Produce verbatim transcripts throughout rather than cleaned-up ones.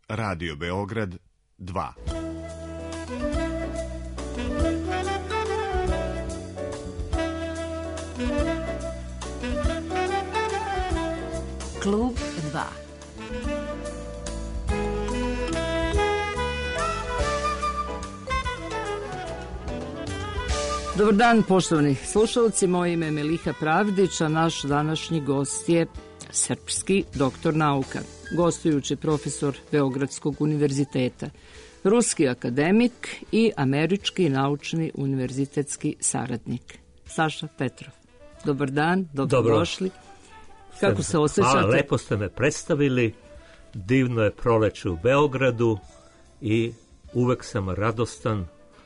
Radio Beograd dva. Klub dva. Dobar dan, poštovani slušalci, moje ime je Meliha Pravdić, a naš današnji gost je srpski doktor nauka, gostujući profesor Beogradskog univerziteta, ruski akademik i američki naučni univerzitetski saradnik. Saša Petrov. Dobar dan, dobrodošli. Kako se osjećate? Hvala, lepo ste me predstavili. Divno je proleće u Beogradu i uvek sam radostan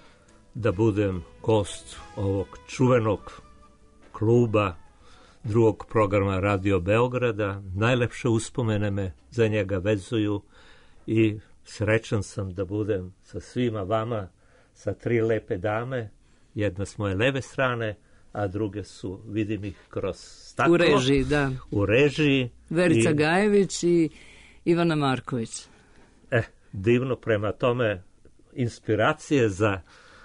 da budem gost ovog čuvenog kluba drugog programa Radio Beograda. Najlepše uspomene me za njega vezuju i srećan sam da budem sa svima vama, sa tri lepe dame. Jedna s moje leve strane, a druge su, vidim ih kroz staklo. U režiji, da. U režiji. Verica i, Gajević i Ivana Marković. Eh, divno, prema tome inspiracije za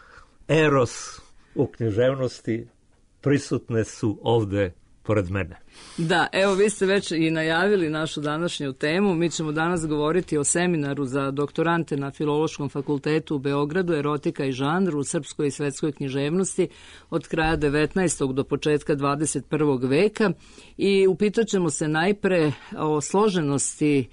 eros u književnosti prisutne su ovde pored mene. Da, evo vi ste već i najavili našu današnju temu. Mi ćemo danas govoriti o seminaru za doktorante na Filološkom fakultetu u Beogradu, erotika i žanr u srpskoj i svetskoj književnosti od kraja devetnaestog do početka dvadeset prvog veka i upitat ćemo se najpre o složenosti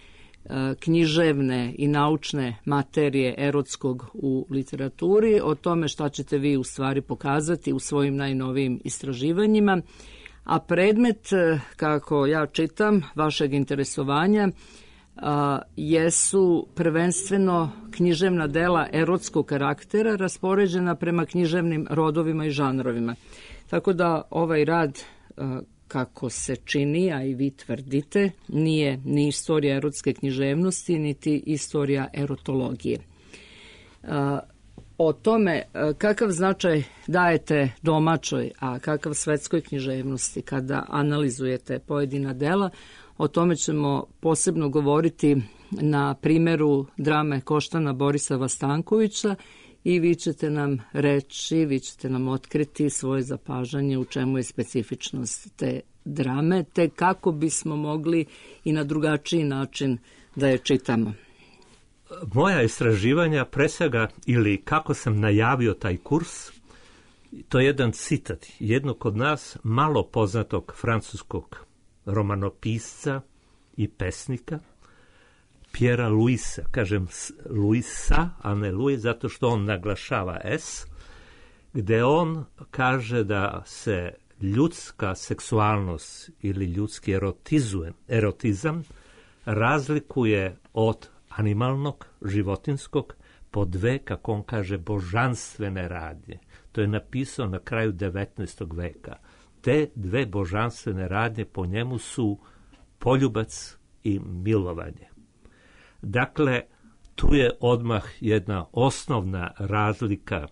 književne i naučne materije erotskog u literaturi, o tome šta ćete vi u stvari pokazati u svojim najnovijim istraživanjima. A predmet, kako ja čitam, vašeg interesovanja a, jesu prvenstveno književna dela erotskog karaktera raspoređena prema književnim rodovima i žanrovima. Tako da ovaj rad, a, kako se čini, a i vi tvrdite, nije ni istorija erotske književnosti, niti istorija erotologije. A, O tome kakav značaj dajete domaćoj, a kakav svetskoj književnosti kada analizujete pojedina dela, o tome ćemo posebno govoriti na primjeru drame Koštana Borisava Stankovića i vi ćete nam reći, vi ćete nam otkriti svoje zapažanje u čemu je specifičnost te drame, te kako bismo mogli i na drugačiji način da je čitamo. Moja istraživanja presega, ili kako sam najavio taj kurs, to je jedan citat jednog kod nas malo poznatog francuskog romanopisca i pesnika, Pierre Louisa. Kažem Louisa, a ne Louis, zato što on naglašava S, gde on kaže da se ljudska seksualnost ili ljudski erotizam razlikuje od animalnog, životinskog, po dve, kako on kaže, božanstvene radnje. To je napisao na kraju devetnaestog veka. Te dve božanstvene radnje po njemu su poljubac i milovanje. Dakle, tu je odmah jedna osnovna razlika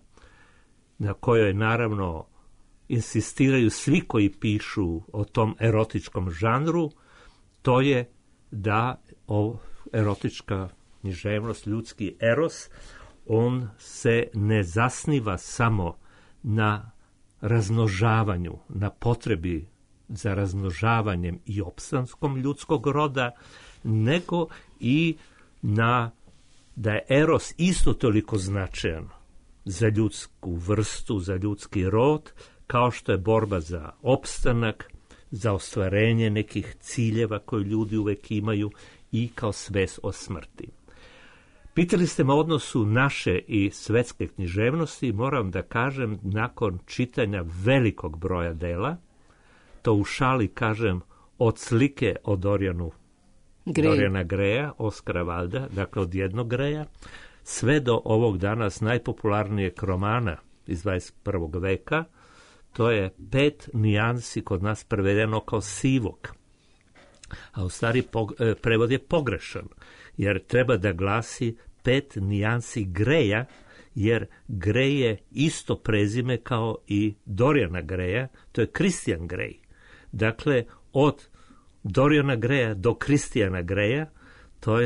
na kojoj naravno insistiraju svi koji pišu o tom erotičkom žanru, to je da o erotička književnost, ljudski eros, on se ne zasniva samo na razmnožavanju, na potrebi za razmnožavanjem i opstanskom ljudskog roda, nego i na da je eros isto toliko značajan za ljudsku vrstu, za ljudski rod, kao što je borba za opstanak, za ostvarenje nekih ciljeva koje ljudi uvek imaju i kao svest o smrti. Pitali ste me o odnosu naše i svetske književnosti. Moram da kažem, nakon čitanja velikog broja dela, to u šali kažem od slike o Dorijanu, Dorijana Greja, Oskara Valda, dakle od jednog Greja, sve do ovog danas najpopularnijeg romana iz dvadeset prvog veka, to je Pet nijansi, kod nas prevedeno kao sivog. A u stvari prevod je pogrešan, jer treba da glasi Pet nijansi Greja, jer Grej je isto prezime kao i Dorijana Greja, to je Christian Grey. Dakle, od Dorijana Greja do Christiana Greja, to je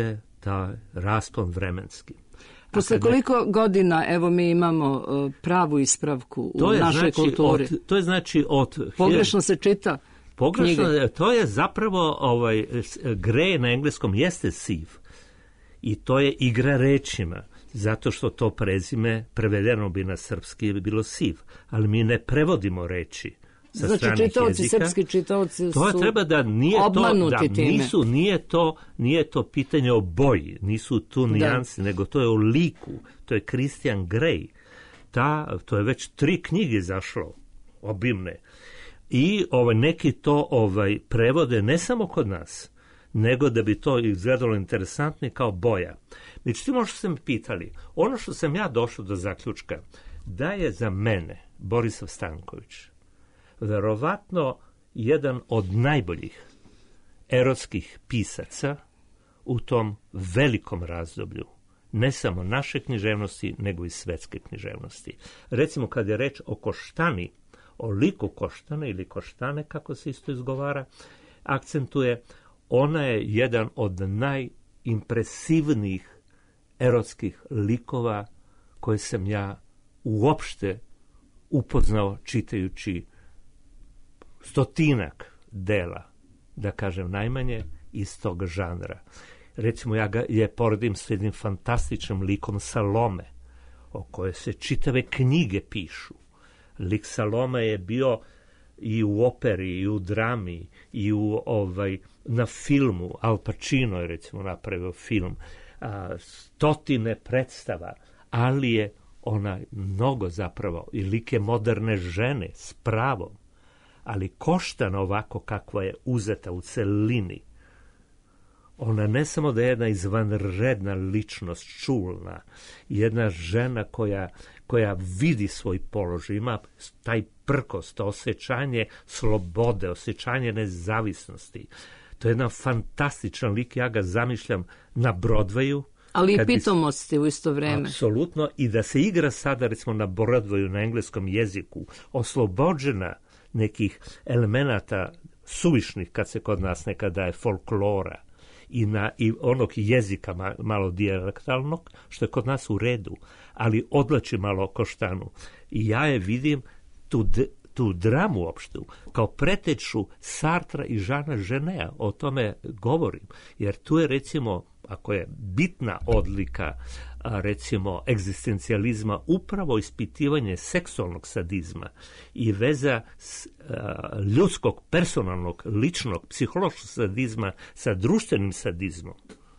taj raspon vremenski. Posle koliko godina, evo mi imamo uh, pravu ispravku u našoj znači kulturi? Od, to je znači od... Pogrešno se čita Pogrešno, knjige. To je zapravo, ovaj, gre na engleskom jeste siv. I to je igra rečima, zato što to prezime prevedeno bi na srpski bi bilo siv. Ali mi ne prevodimo reči sa znači, stranih čitaoci, jezika. srpski čitaoci To su treba da nije obmanuti to, da time. nisu, nije to, nije to pitanje o boji, nisu tu nijansi, nego to je o liku, to je Christian Grey. Ta, to je već tri knjige izašlo, obimne. I ovaj, neki to ovaj, prevode ne samo kod nas, nego da bi to izgledalo interesantno kao boja. Međutim, ono što sam pitali, ono što sam ja došao do zaključka, da je za mene Borislav Stanković verovatno jedan od najboljih erotskih pisaca u tom velikom razdoblju, ne samo naše književnosti, nego i svetske književnosti. Recimo, kad je reč o Koštani, o liku Koštane ili Koštane, kako se isto izgovara, akcentuje, ona je jedan od najimpresivnijih erotskih likova koje sam ja uopšte upoznao čitajući stotinak dela, da kažem najmanje, iz tog žanra. Recimo, ja ga je poredim s jednim fantastičnim likom Salome, o kojoj se čitave knjige pišu. Lik Salome je bio i u operi, i u drami, i u ovaj, na filmu. Al Pacino je recimo napravio film. A, stotine predstava, ali je ona mnogo zapravo, i lik je moderne žene s pravom. Ali Koštana ovako kakva je uzeta u celini, ona ne samo da je jedna izvanredna ličnost, čulna, jedna žena koja, koja vidi svoj položaj, ima taj prkost, osjećanje slobode, osjećanje nezavisnosti. To je jedan fantastičan lik, ja ga zamišljam na Broadwayu. Ali i pitomosti u isto vreme. Apsolutno, i da se igra sada recimo na Broadwayu na engleskom jeziku, oslobođena nekih elemenata suvišnih, kad se kod nas nekada je folklora, i, na, i onog jezika malo dijalektalnog, što je kod nas u redu, ali odlači malo Koštanu. I ja je vidim tu, tu dramu opštu, kao preteču Sartra i Žana Ženea, o tome govorim, jer tu je recimo, ako je bitna odlika a, recimo egzistencijalizma, upravo ispitivanje seksualnog sadizma i veza s, a, ljudskog, personalnog, ličnog, psihološkog sadizma sa društvenim sadizmom.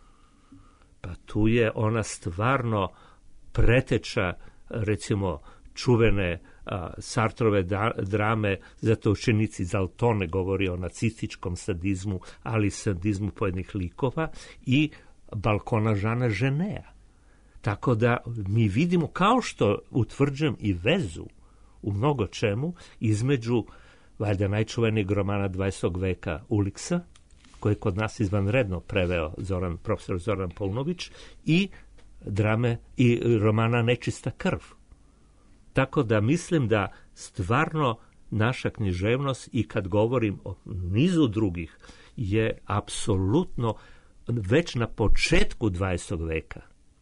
Pa tu je ona stvarno preteča, recimo, čuvene a, Sartrove da, drame, zato učenici Zaltone govori o nacističkom sadizmu, ali sadizmu pojedinih likova, i Balkona Žana Ženea. Tako da mi vidimo, kao što utvrđujem i vezu u mnogo čemu između, valjda, najčuvenijeg romana dvadesetog veka Uliksa, koji je kod nas izvanredno preveo Zoran, profesor Zoran Paunović, i drame i romana Nečista krv. Tako da mislim da stvarno naša književnost, i kad govorim o nizu drugih, je apsolutno već na početku dvadesetog veka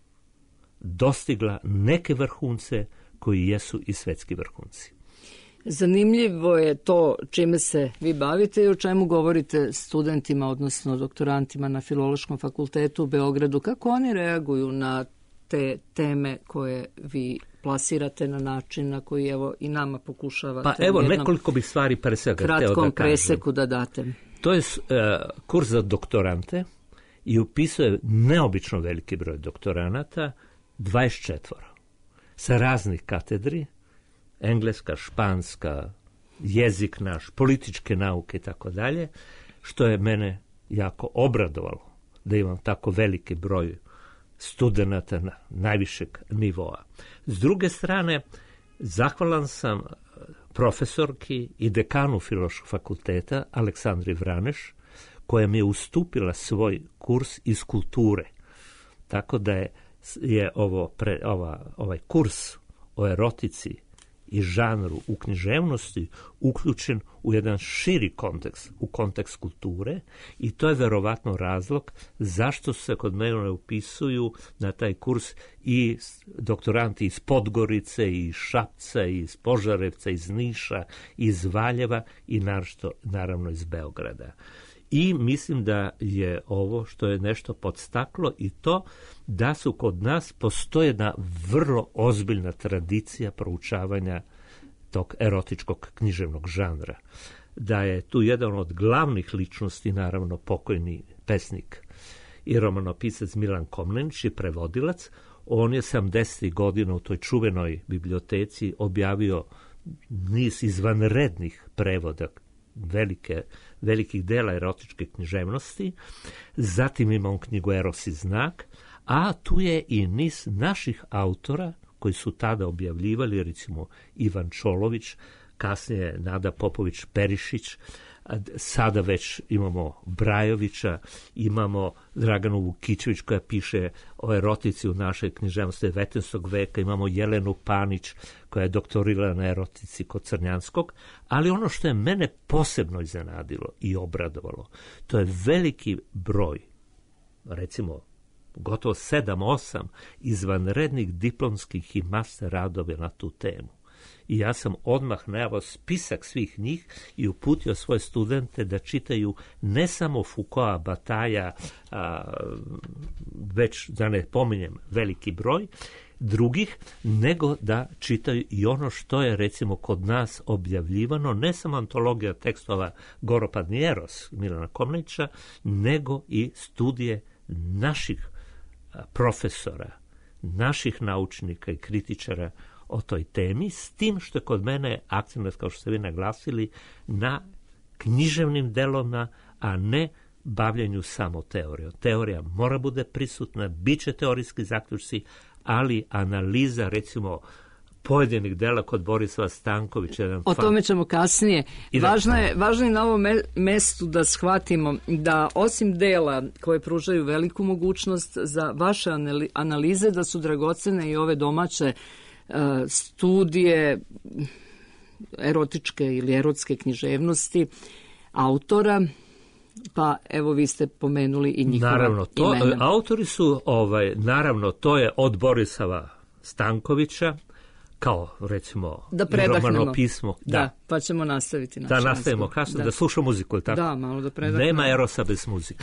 dostigla neke vrhunce koji jesu i svetski vrhunci. Zanimljivo je to čime se vi bavite i o čemu govorite studentima, odnosno doktorantima na Filološkom fakultetu u Beogradu. Kako oni reaguju na te teme koje vi plasirate na način na koji evo i nama pokušavate? Pa evo, nekoliko bih stvari pre svega hteo da kažem. Kratkom preseku da date. To je uh, kurs za doktorante i upisuje neobično veliki broj doktoranata, dvadeset četiri, sa raznih katedri, engleska, španska, jezik naš, političke nauke i tako dalje, što je mene jako obradovalo da imam tako veliki broj studenata na najvišeg nivoa. S druge strane, zahvalan sam profesorki i dekanu Filološkog fakulteta Aleksandri Vraneš, koja mi je ustupila svoj kurs iz kulture. Tako da je, je ovo pre, ova, ovaj kurs o erotici i žanru u književnosti uključen u jedan širi kontekst, u kontekst kulture, i to je verovatno razlog zašto se kod mene upisuju na taj kurs i doktoranti iz Podgorice, i iz Šapca, i iz Požarevca, iz Niša, iz Valjeva i naravno, naravno iz Beograda. I mislim da je ovo što je nešto podstaklo i to da su kod nas postoje jedna vrlo ozbiljna tradicija proučavanja tog erotičkog književnog žanra. Da je tu jedan od glavnih ličnosti, naravno, pokojni pesnik i romanopisac Milan Komnenić i prevodilac. On je sedamdesetih godina u toj čuvenoj biblioteci objavio niz izvanrednih prevoda velike, velikih dela erotičke književnosti. Zatim imamo knjigu Eros i znak, a tu je i niz naših autora koji su tada objavljivali, recimo Ivan Čolović, kasnije Nada Popović-Perišić, sada već imamo Brajovića, imamo Draganu Vukićević koja piše o erotici u našoj književnosti devetnaestog veka, imamo Jelenu Panić koja je doktorirala na erotici kod Crnjanskog, ali ono što je mene posebno iznenadilo i obradovalo, to je veliki broj, recimo gotovo sedam osam izvanrednih diplomskih i master radova na tu temu. I ja sam odmah najavio spisak svih njih i uputio svoje studente da čitaju ne samo Foucaulta, Bataja, a, već da ne pominjem veliki broj drugih, nego da čitaju i ono što je recimo kod nas objavljivano, ne samo antologija tekstova Goropadni Eros Milana Komnenića, nego i studije naših profesora, naših naučnika i kritičara o toj temi, s tim što je kod mene akcent, kao što ste vi naglasili, na književnim delovima, a ne bavljenju samo teorijom. Teorija mora bude prisutna, bit će teorijski zaključci, ali analiza, recimo, pojedinih dela kod Borislava Stankovića. Jedan o fan... tome ćemo kasnije. Važno je, važno je na ovom me, mestu da shvatimo da osim dela koje pružaju veliku mogućnost za vaše analize, da su dragocene i ove domaće uh, studije erotičke ili erotske književnosti autora. Pa evo vi ste pomenuli i njihova naravno, to, imena. Autori su, ovaj, naravno, to je od Borislava Stankovića, kao recimo da predahnemo. Pismo. Da. da, pa ćemo nastaviti. Da nastavimo kasno, da. da slušamo muziku, tako? Da, malo da predahnemo. Nema erosa bez muzike.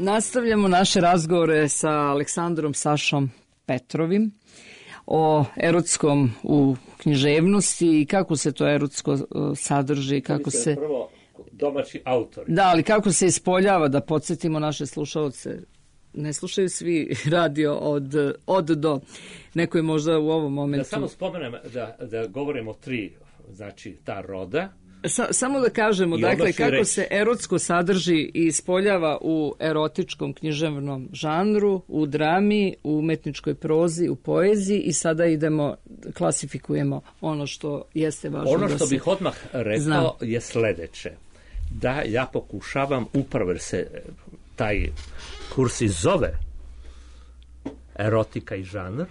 Nastavljamo naše razgovore sa Aleksandrom Sašom Petrovim o erotskom u književnosti i kako se to erotsko sadrži, kako se... Prvo domaći autori. Da, ali kako se ispoljava, da podsjetimo naše slušalce. Ne slušaju svi radio od, od do. Neko je možda u ovom momentu... Da samo spomenem da, da govorimo o tri, znači ta roda. Sa, samo da kažemo, dakle, kako reći. se erotsko sadrži i ispoljava u erotičkom književnom žanru, u drami, u umetničkoj prozi, u poeziji i sada idemo, klasifikujemo ono što jeste važno. Ono da što se bih odmah rekao zna. je sledeće. Da ja pokušavam, upravo jer se taj kurs i zove erotika i žanr,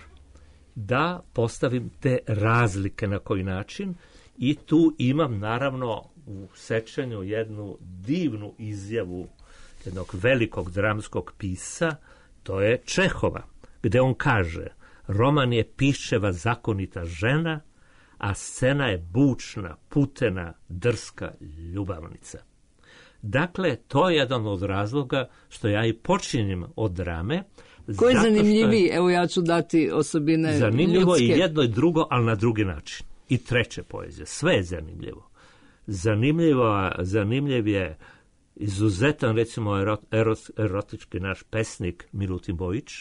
da postavim te razlike na koji način. I tu imam, naravno, u sećanju jednu divnu izjavu jednog velikog dramskog pisa, to je Čehova, gde on kaže: roman je piševa zakonita žena, a scena je bučna, putena, drska ljubavnica. Dakle, to je jedan od razloga što ja i počinjem od drame. Ko je zanimljiviji? Je... Evo ja ću dati osobine zanimljivo ljudske. I jedno i drugo, ali na drugi način. I treće poezije. Sve je zanimljivo. Zanimljivo, zanimljiv je izuzetan, recimo, erot, erot, erotički naš pesnik Milutin Bojić,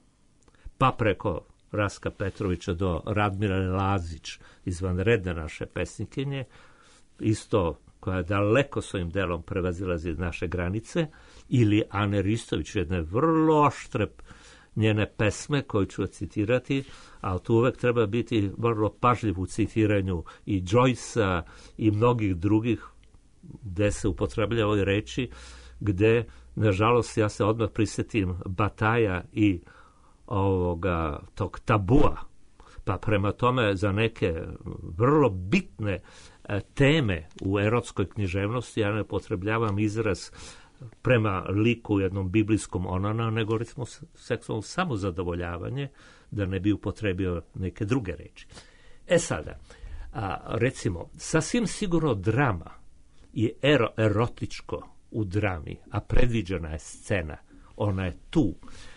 pa preko Raska Petrovića do Radmila Lazić, izvanredne naše pesnikinje, isto koja je daleko svojim delom prevazilazi naše granice, ili Ane Ristović, jedne vrlo oštre njene pesme koju ću citirati, ali tu uvek treba biti vrlo pažljiv u citiranju i Joyce-a i mnogih drugih gde se upotrebljava ove reči, gde, nažalost, ja se odmah prisjetim Bataja i ovoga, tog tabua, pa prema tome za neke vrlo bitne e, teme u erotskoj književnosti ja ne upotrebljavam izraz prema liku jednom biblijskom onana, nego recimo seksualno samozadovoljavanje, da ne bi upotrebio neke druge reči. E sada, a, recimo, sasvim sigurno drama je ero, erotičko u drami, a predviđena je scena, ona je tu,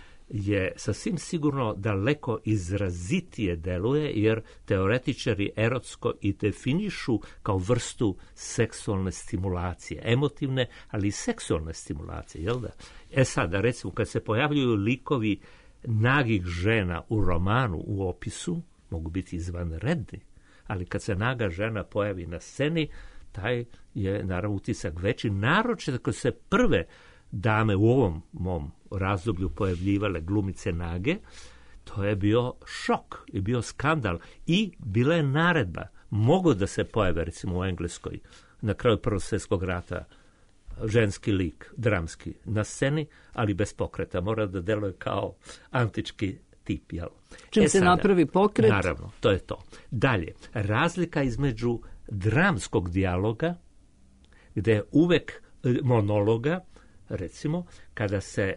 je sasvim sigurno daleko izrazitije deluje, jer teoretičari erotsko i definišu kao vrstu seksualne stimulacije, emotivne, ali i seksualne stimulacije, jel da? E sada, recimo, kad se pojavljuju likovi nagih žena u romanu, u opisu, mogu biti izvanredni, ali kad se naga žena pojavi na sceni, taj je, naravno, utisak veći, naročito kad se prve dame u ovom mom razdoblju pojavljivale glumice nage, to je bio šok i bio skandal. I bila je naredba, mogu da se pojave, recimo u Engleskoj, na kraju Prvog svjetskog rata, ženski lik, dramski, na sceni, ali bez pokreta. Mora da deluje kao antički tip, jel? Čim e se sada, napravi pokret? Naravno, to je to. Dalje, razlika između dramskog dijaloga, gde je uvek monologa, recimo, kada se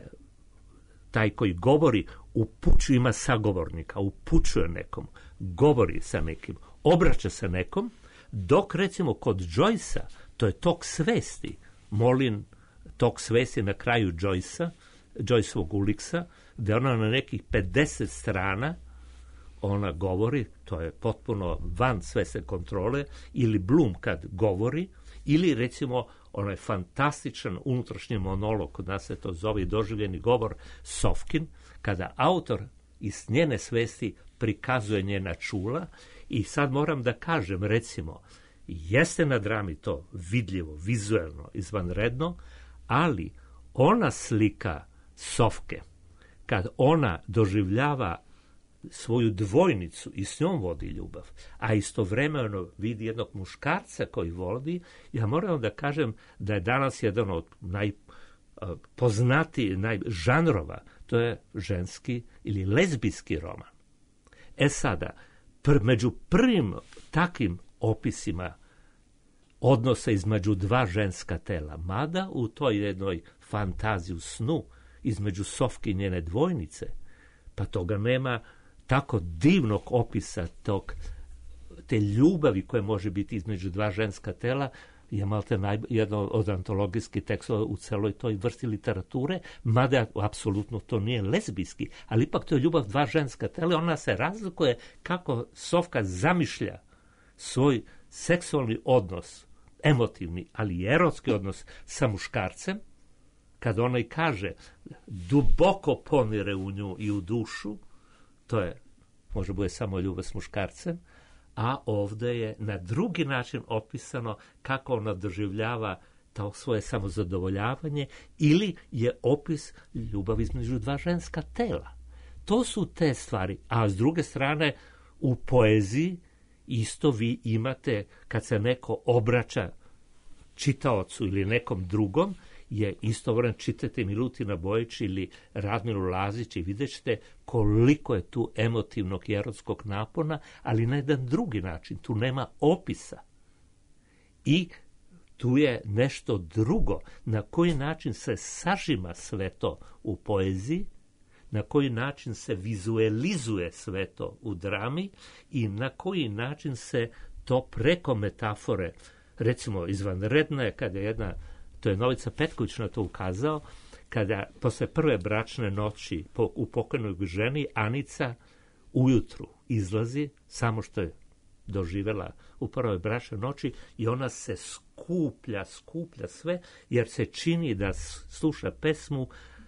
taj koji govori upućuje, ima sagovornika, upućuje nekom, govori sa nekim, obraća se nekom, dok, recimo, kod Joyce-a, to je tok svesti, Molin tok svesti na kraju Joyce-a, Joyceovog Uliksa, gde ona na nekih pedeset strana ona govori, to je potpuno van svesne kontrole, ili Bloom kad govori, ili, recimo, onaj fantastičan unutrašnji monolog, kod nas se to zove doživljeni govor, Sofkin, kada autor iz njene svesti prikazuje njena čula. I sad moram da kažem, recimo, jeste na drami to vidljivo, vizuelno, izvanredno, ali ona slika Sofke, kad ona doživljava svoju dvojnicu i s njom vodi ljubav, a istovremeno vidi jednog muškarca koji vodi, ja moram da kažem da je danas jedan od najpoznatijih žanrova, to je ženski ili lezbijski roman. E sada, pr, među prvim takvim opisima odnosa između dva ženska tela, mada u toj jednoj fantaziju snu između Sofke i njene dvojnice, pa toga nema tako divnog opisa tog, te ljubavi koje može biti između dva ženska tela, je malte naj, jedno od antologijskih tekstova u celoj toj vrsti literature, mada apsolutno to nije lezbijski, ali ipak to je ljubav dva ženska tela, ona se razlikuje kako Sofka zamišlja svoj seksualni odnos, emotivni, ali i erotski odnos sa muškarcem, kad ona i kaže duboko ponire u nju i u dušu, to je, može bude samo ljubav s muškarcem, a ovdje je na drugi način opisano kako ona doživljava to svoje samozadovoljavanje ili je opis ljubavi između dva ženska tela. To su te stvari, a s druge strane u poeziji isto vi imate kad se neko obraća čitaocu ili nekom drugom, je istovremeno čitate Milutina Bojić ili Radmilu Lazić i vidjet ćete koliko je tu emotivnog i erotskog napona, ali na jedan drugi način. Tu nema opisa. I tu je nešto drugo. Na koji način se sažima sve to u poeziji, na koji način se vizualizuje sve to u drami i na koji način se to preko metafore, recimo izvanredna je kada je jedna, to je Novica Petković na to ukazao, kada posle prve bračne noći po, u pokojnoj ženi Anica ujutru izlazi, samo što je doživjela u prvoj bračnoj noći i ona se skuplja, skuplja sve, jer se čini da sluša pesmu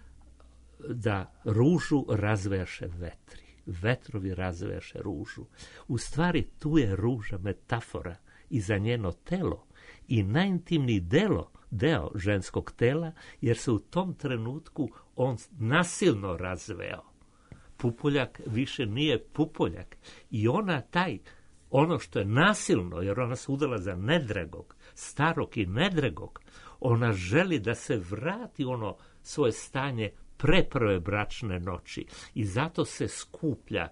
da ružu razvejaše vetri. Vetrovi razvejaše ružu. U stvari tu je ruža metafora i za njeno telo i najintimniji delo, deo ženskog tela, jer se u tom trenutku on nasilno razveo. Pupoljak više nije pupoljak i ona taj, ono što je nasilno, jer ona se udala za nedragog, starog i nedragog, ona želi da se vrati ono svoje stanje pre prve bračne noći i zato se skuplja,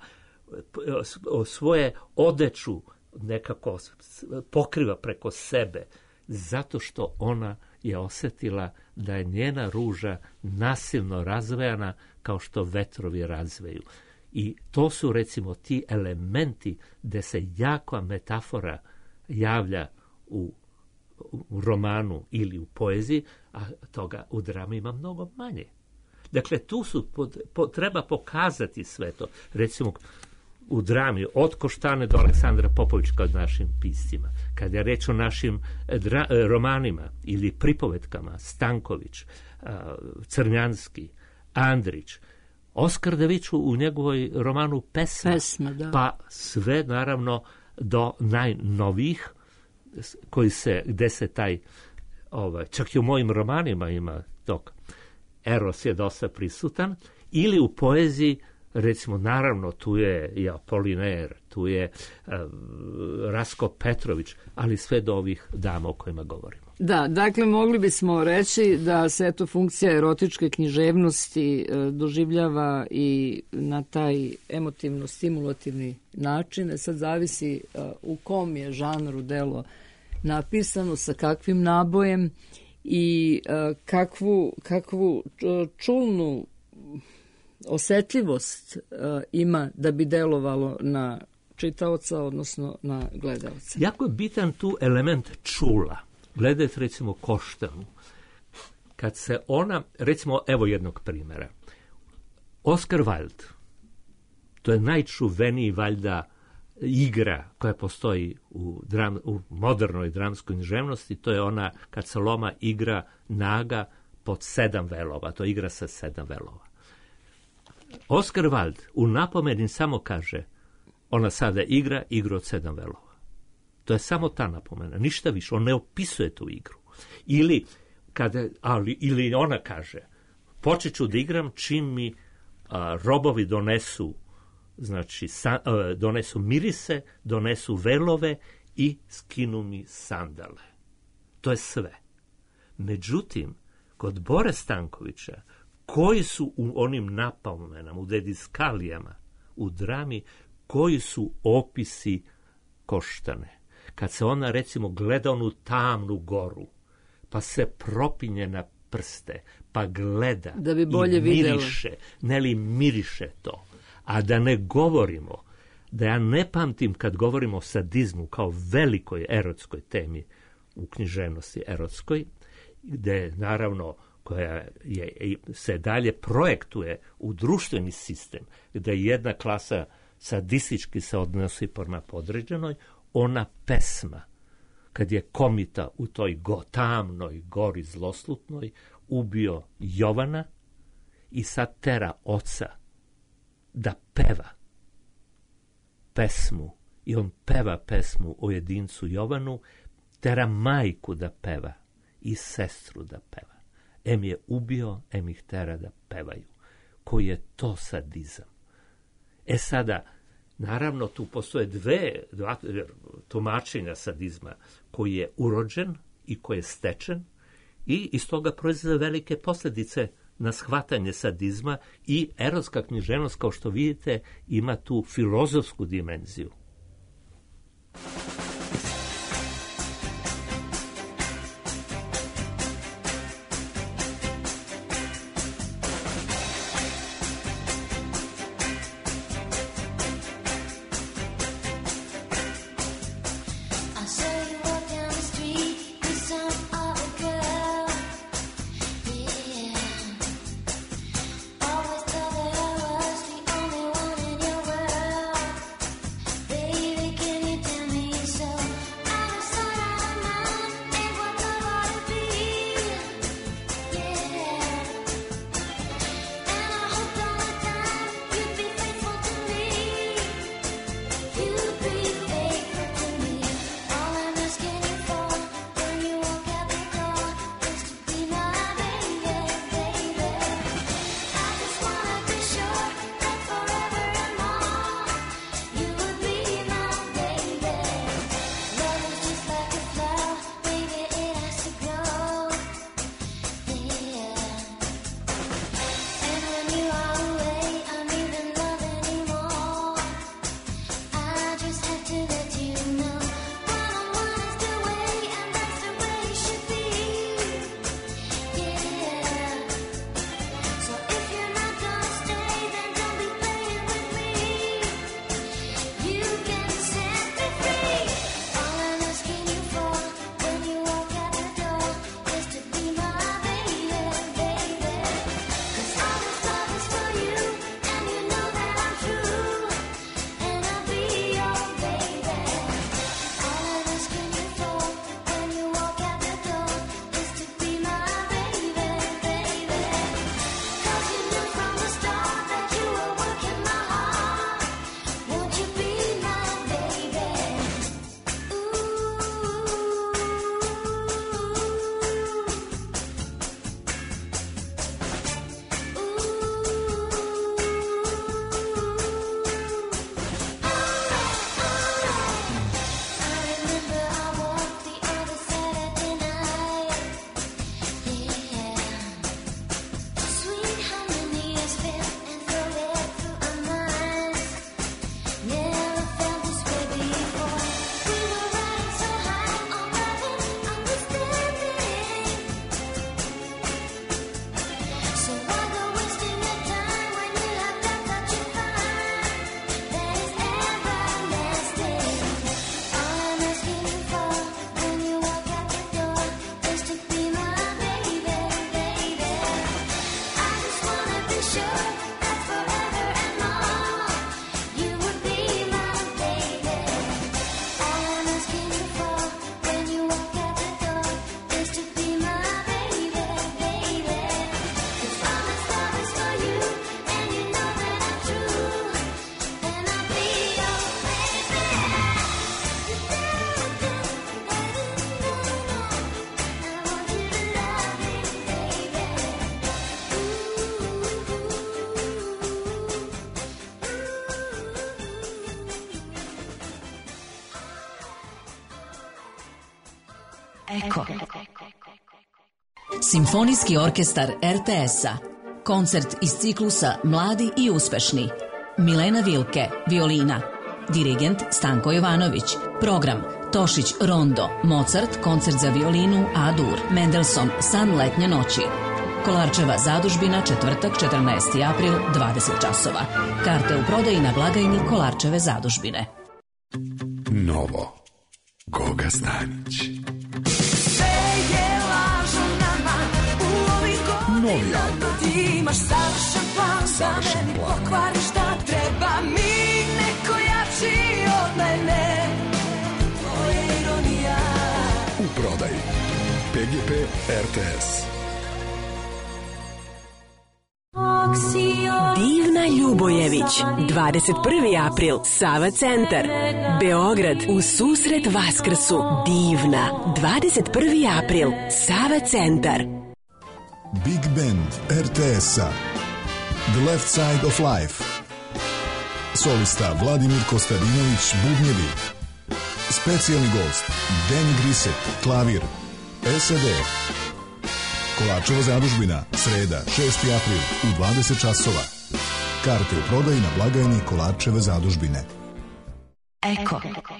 svoje odeću nekako pokriva preko sebe, zato što ona je osjetila da je njena ruža nasilno razvejana kao što vetrovi razveju. I to su recimo ti elementi gde se jaka metafora javlja u, u romanu ili u poeziji, a toga u drami ima mnogo manje. Dakle, tu su, pod, po, treba pokazati sve to. Recimo, u drami, od Koštane do Aleksandra Popovića od našim piscima. Kad je reč o našim dra, romanima ili pripovetkama, Stanković, Crnjanski, Andrić, Oskar Davić u njegovoj romanu Pesma, Pesma da. Pa sve naravno do najnovijih, koji se, gde se taj, ovaj, čak i u mojim romanima ima tog, eros je dosta prisutan, ili u poeziji, recimo, naravno, tu je i Apoliner, tu je uh, Rasko Petrović, ali sve do ovih dama o kojima govorimo. Da, dakle, mogli bismo reći da se eto funkcija erotičke književnosti e, doživljava i na taj emotivno-stimulativni način. E sad zavisi e, u kom je žanru delo napisano, sa kakvim nabojem i e, kakvu, kakvu čulnu osetljivost uh, ima da bi delovalo na čitaoca, odnosno na gledaoca. Jako je bitan tu element čula. Gledajte recimo Koštanu. Kad se ona, recimo, evo jednog primjera. Oscar Wilde, to je najčuveniji valjda igra koja postoji u, dram, u modernoj dramskoj književnosti, to je ona kad Saloma igra naga pod sedam velova, to je igra sa sedam velova. Oscar Wilde u napomeni samo kaže, ona sada igra igru od sedam velova. To je samo ta napomena, ništa više, on ne opisuje tu igru. Ili, kada, ali, ili ona kaže, počet ću da igram čim mi a, robovi donesu, znači sa, a, donesu mirise, donesu velove i skinu mi sandale. To je sve. Međutim, kod Bore Stankovića, koji su u onim napomenama, u dediskalijama, u drami, koji su opisi Koštane. Kad se ona, recimo, gleda onu tamnu goru, pa se propinje na prste, pa gleda da bi bolje i miriše, videla. Ne li miriše to. A da ne govorimo, da ja ne pamtim kad govorimo o sadizmu kao velikoj erotskoj temi u književnosti erotskoj, gde naravno koja je, se dalje projektuje u društveni sistem, gde jedna klasa sadistički se odnosi prema podređenoj, ona pesma, kad je komita u toj go, tamnoj gori zloslutnoj ubio Jovana i sad tera oca da peva pesmu, i on peva pesmu o jedincu Jovanu, tera majku da peva i sestru da peva. Em je ubio, em ih tera da pevaju. Koji je to sadizam? E sada, naravno, tu postoje dve, dva tumačenja sadizma, koji je urođen i koji je stečen, i iz toga proizlaze velike posljedice na shvatanje sadizma, i erotska književnost, kao što vidite, ima tu filozofsku dimenziju. Eko. Simfonijski orkestar er te es-a. Koncert iz ciklusa Mladi i uspešni. Milena Vilke, violina. Dirigent Stanko Jovanović. Program Tošić Rondo, Mozart, koncert za violinu A-dur, Mendelssohn, San letnje noći. Kolarčeva zadužbina, četvrtak, četrnaesti april, dvadeset časova. Karte u prodaji na blagajni Kolarčeve zadužbine. Novo. Goga Stanić. Novi album. Ti imaš savršen plan, Savršen da meni plan. pokvariš šta treba mi, neko jači od mene. Tvoja ironija. U prodaji P G P R T S. Divna Ljubojević, dvadeset prvi april, Sava centar, Beograd, u susret Vaskrsu. Divna, dvadeset prvi april, Sava centar. Big Band R T S-a The Left Side of Life. Solista Vladimir Kostadinović, bubnjevi. Specijalni gost Danny Grisek, klavir. S A D. Kolarčeva zadužbina, sreda, šesti april u dvadeset časova. Karte u prodaji na blagajni Kolarčeve zadužbine. Eko.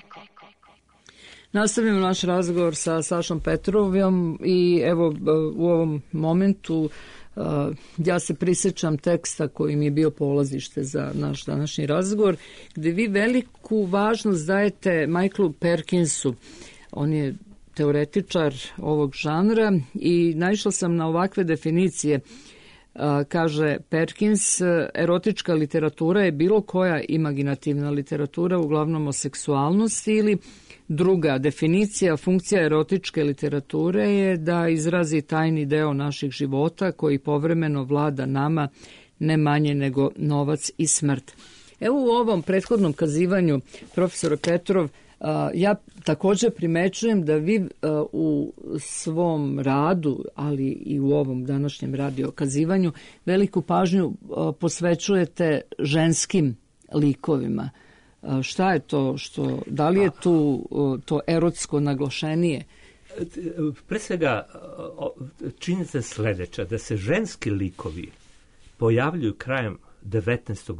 Nastavljamo naš razgovor sa Sašom Petrovim i evo u ovom momentu ja se prisjećam teksta koji mi je bio polazište za naš današnji razgovor, gdje vi veliku važnost dajete Michaelu Perkinsu. On je teoretičar ovog žanra i naišla sam na ovakve definicije. Kaže Perkins, erotička literatura je bilo koja imaginativna literatura, uglavnom o seksualnosti, ili druga definicija, funkcija erotičke literature je da izrazi tajni deo naših života koji povremeno vlada nama ne manje nego novac i smrt. Evo u ovom prethodnom kazivanju, profesor Petrov, ja također primećujem da vi u svom radu, ali i u ovom današnjem radiokazivanju, veliku pažnju posvećujete ženskim likovima. Šta je to što, da li je tu to erotsko naglašenije? Pre svega čini se sljedeće, da se ženski likovi pojavljuju krajem devetnaestog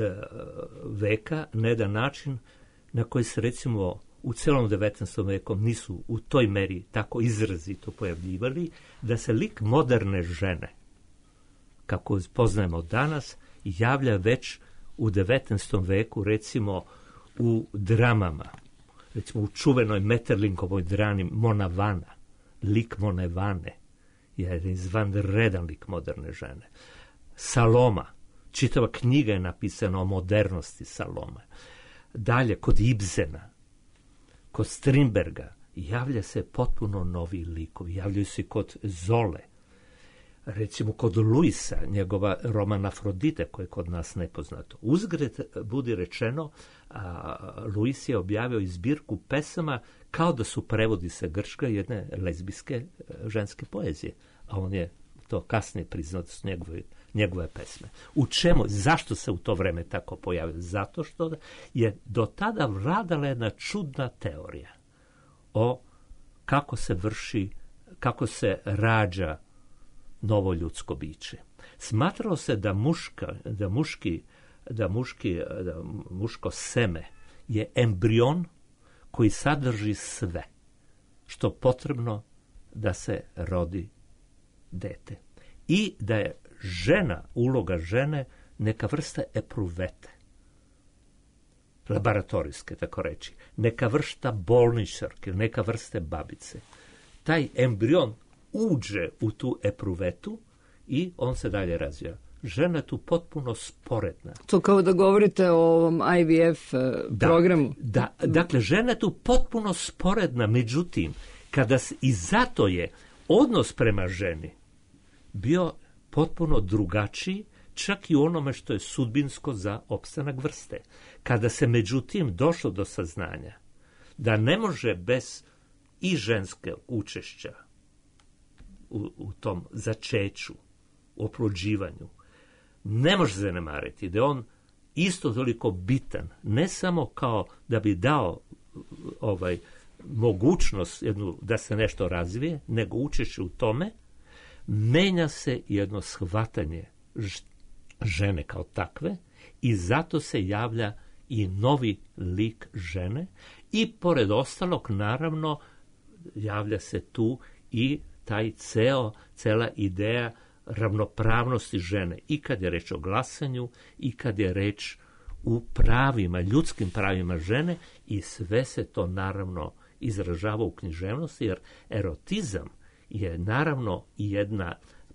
veka na jedan način na koji se recimo u celom devetnaestom veku nisu u toj meri tako izrazito pojavljivali, da se lik moderne žene, kako poznajemo danas, javlja već u devetnaestom veku, recimo u dramama, recimo u čuvenoj Metterlinkovoj drami Mona Vana. Lik Mone Vane je izvanredan lik moderne žene. Saloma, čitava knjiga je napisana o modernosti Salome. Dalje, kod Ibsena, kod Strindberga, javlja se potpuno novi likovi. Javljaju se kod Zole. Recimo, kod Luisa, njegova roman Afrodite, koji je kod nas nepoznato. Uzgred, budi rečeno, a, Luis je objavio i zbirku pesama kao da su prevodi sa grčke jedne lezbijske ženske poezije. A on je to kasnije priznao da su njegove, njegove pesme. U čemu? Zašto se u to vreme tako pojavio? Zato što je do tada vladala jedna čudna teorija o kako se vrši, kako se rađa novo ljudsko biće. Smatralo se da muška, da muški, da muški, da muško seme je embrion koji sadrži sve što potrebno da se rodi dete. I da je žena, uloga žene, neka vrsta epruvete, laboratorijske, tako reći, neka vrsta bolničarke, neka vrste babice. Taj embrion uđe u tu epruvetu i on se dalje razvija. Žena je tu potpuno sporedna. To kao da govorite o ovom I V F da, programu. Da, dakle, žena je tu potpuno sporedna, međutim, kada se, i zato je odnos prema ženi bio potpuno drugačiji, čak i u onome što je sudbinsko za opstanak vrste. Kada se, međutim, došlo do saznanja da ne može bez i ženske učešća u, u tom začeću, oplođivanju, ne može zanemariti da je on isto toliko bitan, ne samo kao da bi dao ovaj mogućnost jednu, da se nešto razvije, nego učešće u tome, menja se jedno shvatanje žene kao takve i zato se javlja i novi lik žene i pored ostalog naravno javlja se tu i taj ceo, cela ideja ravnopravnosti žene i kad je reč o glasanju i kad je reč u pravima, ljudskim pravima žene i sve se to naravno izražava u književnosti jer erotizam je naravno i jedna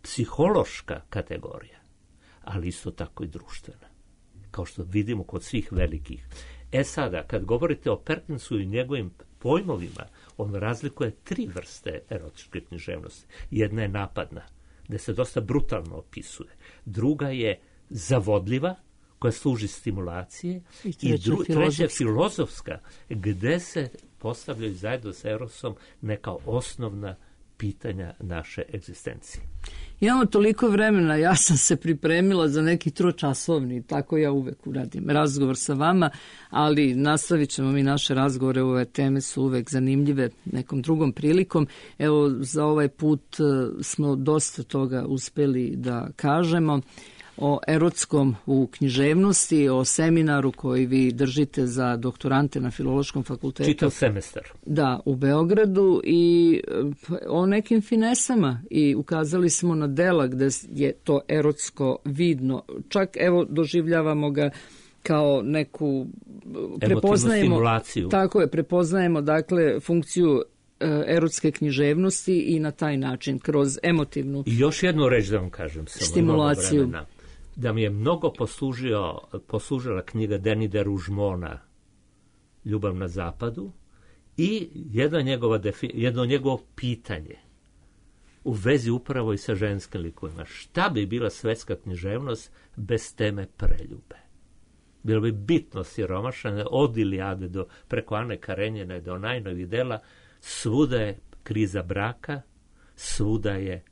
psihološka kategorija, ali isto tako i društvena, kao što vidimo kod svih velikih. E sada, kad govorite o Perkinsu i njegovim pojmovima, on razlikuje tri vrste erotičke književnosti. Jedna je napadna, gde se dosta brutalno opisuje. Druga je zavodljiva, koja služi stimulacije. I, i dru, treća je filozofska, gde se postavljaju zajedno sa erosom neka osnovna pitanja naše egzistencije. Imamo toliko vremena, ja sam se pripremila za neki tročasovni, tako ja uvek uradim razgovor sa vama, ali nastavit ćemo mi naše razgovore, ove teme su uvek zanimljive nekom drugom prilikom. Evo, za ovaj put smo dosta toga uspeli da kažemo o erotskom u književnosti, o seminaru koji vi držite za doktorante na Filološkom fakultetu. Čitav semestar. Da, u Beogradu i o nekim finesama i ukazali smo na dela gde je to erotsko vidno. Čak evo doživljavamo ga kao neku prepoznajemo stimulaciju. Tako je, prepoznajemo dakle funkciju erotske književnosti i na taj način kroz emotivnu I još jednu reč da vam kažem samo stimulaciju. Da mi je mnogo poslužio, poslužila knjiga Denida Ružmona Ljubav na zapadu i jedno njegovo, jedno njegovo pitanje u vezi upravo i sa ženskim likovima. Šta bi bila svetska književnost bez teme preljube? Bilo bi bitno siromašane od Ilijade do preko Ane Karenjine do najnovih dela. Svuda je kriza braka, svuda je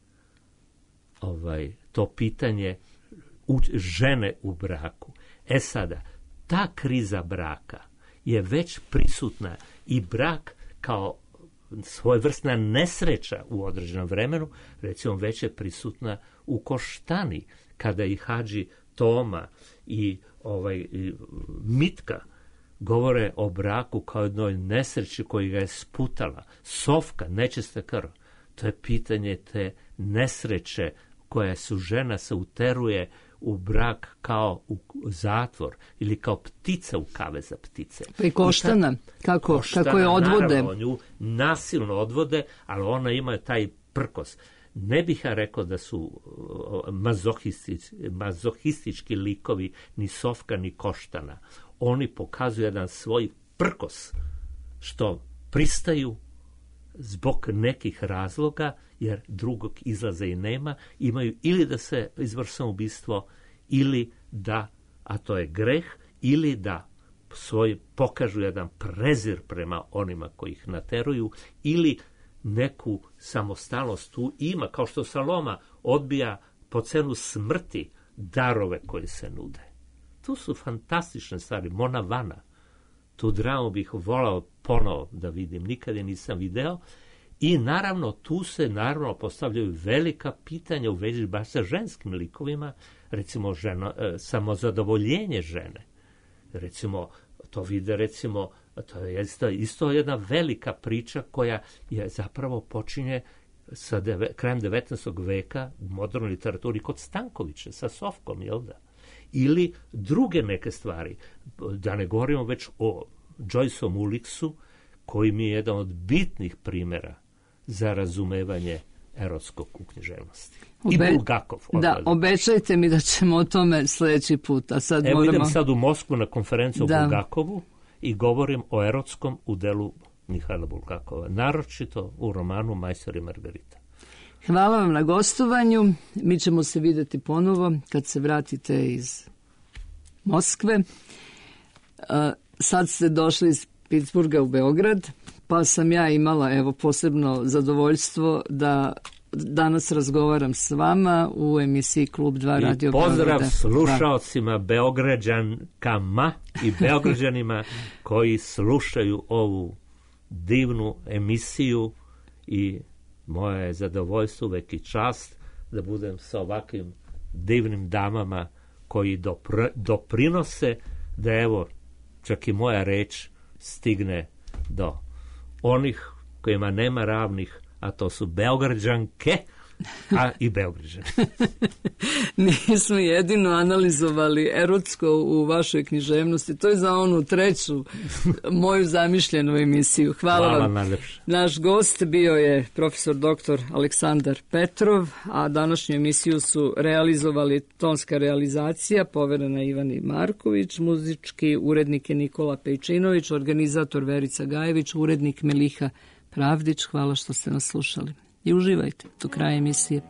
ovaj, to pitanje u, žene u braku. E sada, ta kriza braka je već prisutna i brak kao svojevrsna nesreća u određenom vremenu, recimo već je prisutna u Koštani, kada i Hadži Toma i, ovaj, i Mitka govore o braku kao jednoj nesreći koji ga je sputala. Sofka, nečista krv. To je pitanje te nesreće koja su žena se uteruje u brak kao u zatvor ili kao ptica u kave za ptice. Pa i Koštana, kako, Koštana, kako je odvode. Naravno, nju nasilno odvode, ali ona ima taj prkos. Ne bih ja rekao da su mazohistič, mazohistički likovi ni Sofka ni Koštana. Oni pokazuju jedan svoj prkos, što pristaju zbog nekih razloga, jer drugog izlaza i nema, imaju ili da se izvrši samoubistvo, ili da, a to je greh, ili da svoj pokažu jedan prezir prema onima koji ih nateruju, ili neku samostalnost tu ima, kao što Saloma odbija po cenu smrti darove koji se nude. Tu su fantastične stvari. Mona Vana, tu dramu bih volao ponovo da vidim, nikad je nisam video. I naravno, tu se naravno postavljaju velika pitanja u vezi baš sa ženskim likovima, recimo ženo, e, samozadovoljenje žene. Recimo, to vide, recimo, to je isto, isto jedna velika priča koja je zapravo počinje sa deve, krajem devetnaestog veka u modernoj literaturi kod Stankovića, sa Sofkom, jel da? Ili druge neke stvari. Da ne govorimo već o Joyceom Uliksu, koji mi je jedan od bitnih primjera za razumevanje erotskog u književnosti. I Obe... Bulgakov. Da, odvali. Obećajte mi da ćemo o tome sljedeći put. A sad Evo moramo... idem sad u Moskvu na konferenciju da. o Bulgakovu i govorim o erotskom u delu Mihajla Bulgakova. Naročito u romanu Majstor i Margarita. Hvala vam na gostovanju. Mi ćemo se vidjeti ponovo kad se vratite iz Moskve. Sad ste došli iz Pittsburgha u Beograd, pa sam ja imala evo posebno zadovoljstvo da danas razgovaram s vama u emisiji Klub dva I Radio pozdrav Beograda. slušaocima, Beograđankama i Beograđanima koji slušaju ovu divnu emisiju i moje je zadovoljstvo, uvek i čast da budem sa ovakvim divnim damama koji dopr- doprinose da evo čak i moja reč stigne do onih kojima nema ravnih, a to su Beograđanke a i Beograđani. Nismo jedino analizovali erotsko u vašoj književnosti. To je za onu treću moju zamišljenu emisiju. Hvala, Hvala vam. najlepše. Naš gost bio je profesor doktor Aleksandar Petrov, a današnju emisiju su realizovali tonska realizacija poverena Ivani Marković, muzički urednik je Nikola Pejčinović, organizator Verica Gajević, urednik Meliha Pravdić. Hvala što ste nas slušali i uživajte do kraja emisije.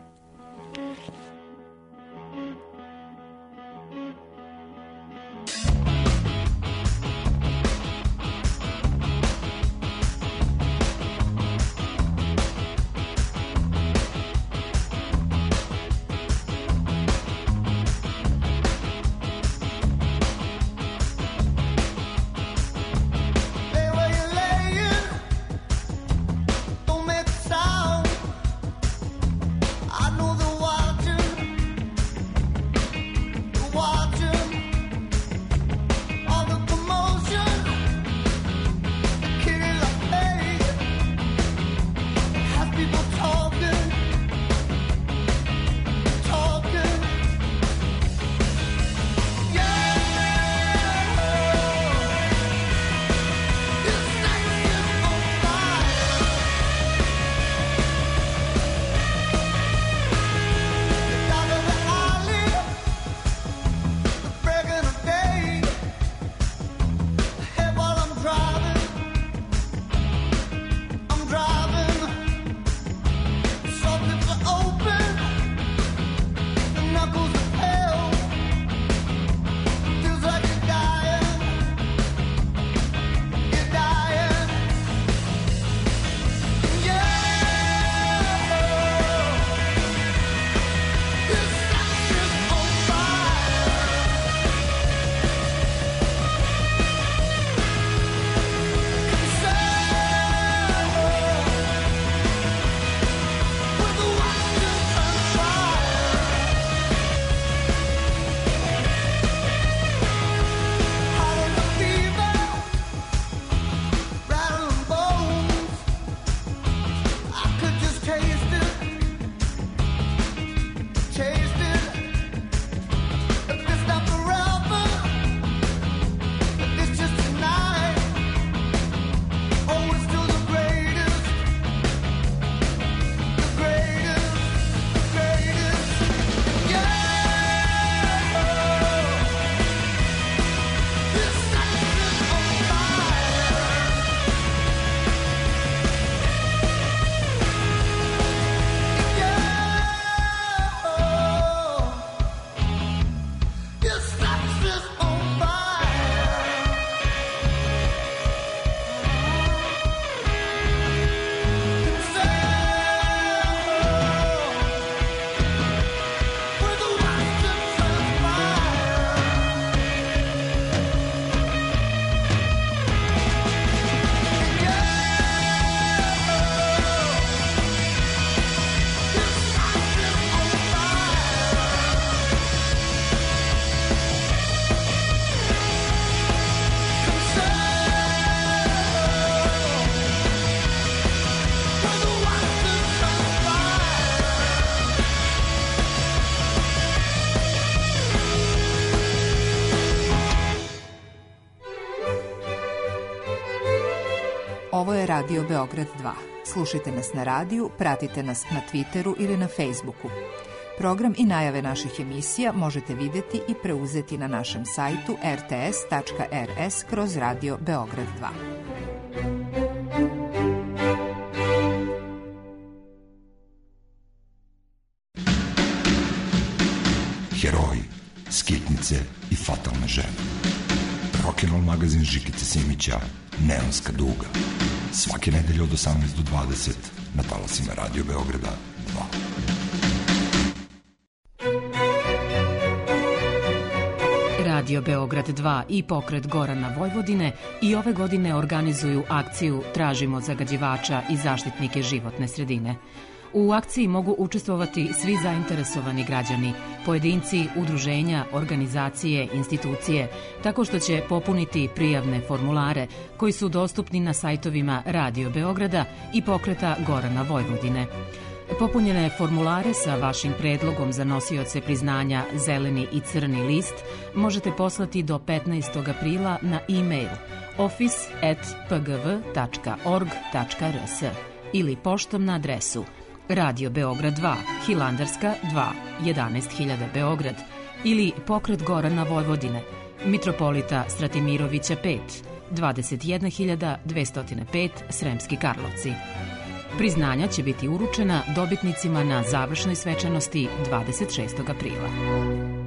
Ovo je Radio Beograd dva. Slušajte nas na radiju, pratite nas na Twitteru ili na Facebooku. Program i najave naših emisija možete vidjeti i preuzeti na našem sajtu er te es tačka er es kroz Radio Beograd dva. Heroji, skitnice i fatalne žene. Rock'n'roll magazin Žikice Simića, Neonska duga. Svake nedelje od osamnaest do dvadeset na talasima Radio Beograda dva. Radio Beograd dva i pokret Gorana Vojvodine i ove godine organizuju akciju Tražimo zagađivača i zaštitnike životne sredine. U akciji mogu učestvovati svi zainteresovani građani, pojedinci, udruženja, organizacije, institucije, tako što će popuniti prijavne formulare koji su dostupni na sajtovima Radio Beograda i pokreta Gorana Vojvodine. Popunjene formulare sa vašim predlogom za nosioce priznanja Zeleni i Crni list možete poslati do petnaestog aprila na e-mail office at p g v tačka org tačka r s ili poštom na adresu Radio Beograd dva, Hilandarska dva, jedanaest hiljada Beograd ili Pokret Gorana Vojvodine, Mitropolita Stratimirovića pet, dvadeset jedna hiljada dvesta pet, Sremski Karlovci. Priznanja će biti uručena dobitnicima na završnoj svečanosti dvadeset šestog aprila.